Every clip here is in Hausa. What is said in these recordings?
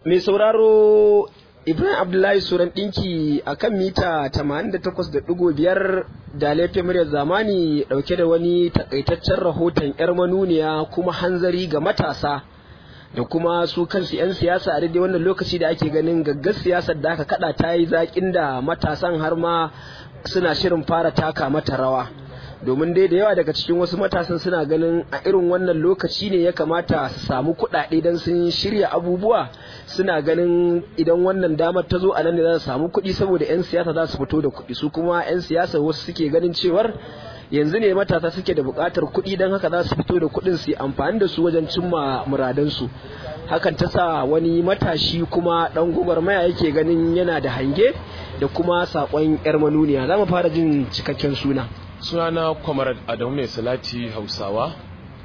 Mai sauraro Ibrahim Abdullahi Suran ɗinki a kan mita 88.5 da laifin muryar zamani ɗauke da wani takaitaccen rahoton 'yar manuniya kuma hanzari ga matasa da kuma su kansu 'yan siyasa a daidai wannan lokaci da ake ganin gaggar siyasar da aka kada ta yi zaƙin da matasan har ma suna shirin fara taka mata rawa. Domin dai da yawa daga cikin wasu matasan suna ganin a irin wannan lokaci ne ya kamata su samu kuɗaɗe don sun shirya abubuwa, suna ganin idan wannan damar ta zo a nan ne za su samu kuɗi saboda 'yan siyasa za su fito da kuɗi, su kuma 'yan siyasa wasu suke ganin cewar yanzu ne matasa suke da buƙatar kuɗi don haka za su fito da kuɗin su yi amfani da su wajen cimma muradansu. Hakan ta sa wani matashi kuma ɗan gwagwarmaya yake ganin yana da hange da kuma saƙon 'yar manuniya. Za mu fara jin cikakken suna. Sunana Comrade Adamu Mai Salati Hausawa,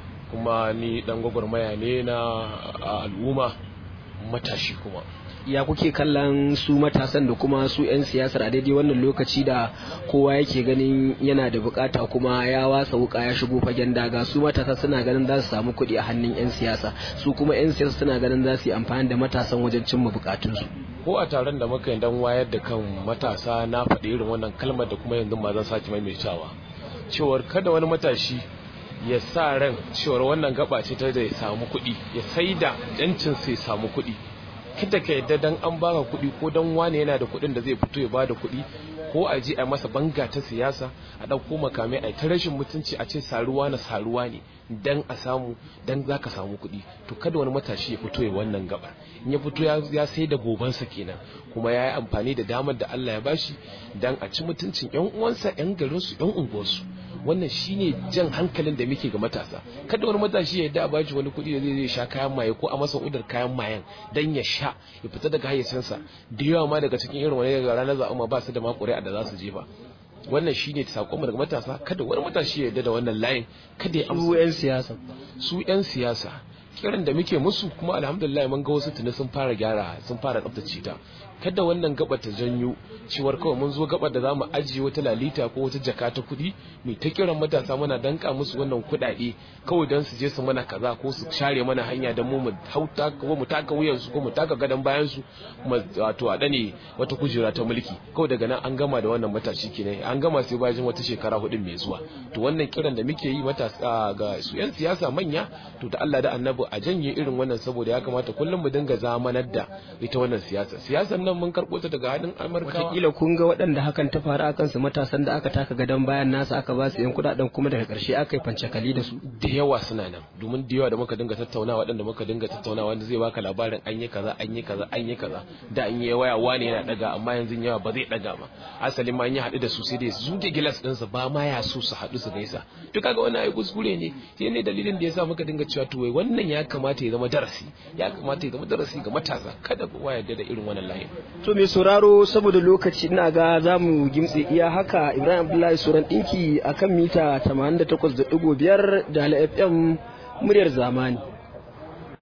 kuma ni dan gwagwarmaya ne na al'umma, matashi kuma. Ya kuke kallon su matasan da kuma su 'yan siyasar a daidai wannan lokaci da kowa yake ganin yana da bukata kuma ya wasa wuka ya shigo fagen daga? Su matasa suna ganin za su samu kuɗi a hannun 'yan siyasa, su kuma 'yan siyasa suna ganin za su yi amfani da matasan wajen cimma bukatunsu. Ko a taron da muka yi dan wayar da kan matasa na faɗi irin wannan kalmar da kuma yanzu ma zan sake maimaitawa, cewar kada wani matashi ya sa ran cewar wannan gaba ce ta da ya samu kuɗi, ya saida yancin sai samu kuɗi. Kada ka yadda dan an baka kuɗi ko dan wane yana da kuɗin da zai fito ya bada kuɗi, ko a je a masa banga ta siyasa, a ɗauko makamai a ta rashin mutunci a ce saruwa na saruwa ne dan a samu, dan za ka samu kuɗi. To kada wani matashi ya fito ya wannan gaba, in ya fito ya sai da gobansa kenan, kuma ya yi amfani da damar da Allah ya bashi dan a ci mutuncin 'yan uwansa, 'yan garinsu, 'yan unguwarsu. Wannan shine jan hankalin da muke ga matasa. Kada wani matashi ya yadda a bashi wani kuɗi da zai sha kayan maye ko a masa udar kayan mayen dan ya sha ya fita daga hayyacinsa. Da yawa ma daga cikin irin wani daga ranar zaɓen ba su da ma ƙuri'a da za su je ba. Wannan shine sakon daga matasa, kada wani matashi ya yadda da wannan layin, kada ya amsa. Su 'yan siyasa kiran da muke musu, kuma alhamdulillah mun ga wasu tuni sun fara gyara, sun fara tsaftace ta. Kada wannan gaba ta janyo ciwar kawai mun zo gaba da zamu ajiye wata lalita ko wata jaka ta kuɗi mai ta kiran matasa muna danka musu wannan kuɗaɗe kawai don su je su mana kaza ko su share mana hanya don mu hauta ko mu taka wuyan su ko mu taka gadon bayan su, wato a dane wata kujera ta mulki. Kawai daga nan an gama da wannan matashi kenan, an gama sai bayan wata shekara hudu mai zuwa. To wannan kiran da muke yi matasa ga su 'yan siyasa manya, to da Allah da Annabi a janye irin wannan, saboda ya kamata kullum mu dinga zamanar da ita wannan siyasar nan mun karɓo ta daga hannun Amurka. Wataƙila kun ga waɗanda hakan ta faru a kansu, matasan da aka taka gadon bayan nasu aka ba su 'yan kuɗaɗen kuma daga ƙarshe aka yi fancakali da su. Da yawa suna nan, domin da yawa da muka dinga tattaunawa, waɗanda muka dinga tattaunawa wanda zai baka labarin an yi kaza an yi kaza an yi kaza, da an yi waya wane yana ɗaga amma yanzu yawa ba zai ɗaga ba. Asali ma an yi haɗu da su sai dai zuge gilas ɗinsa ba ma ya so su haɗu su gaisa. To kaga wannan ai kuskure ne, shi ne dalilin da yasa muka dinga cewa to wannan ya kamata ya zama darasi, ya kamata ya zama darasi ga matasa, kada kowa yarda da irin wannan layin. To mai sauraro, saboda lokaci ina ga za mu gimtse iya haka. Ibrahim Abdullahi Suran ɗinki a kan mita 88.5 da FM muryar zamani.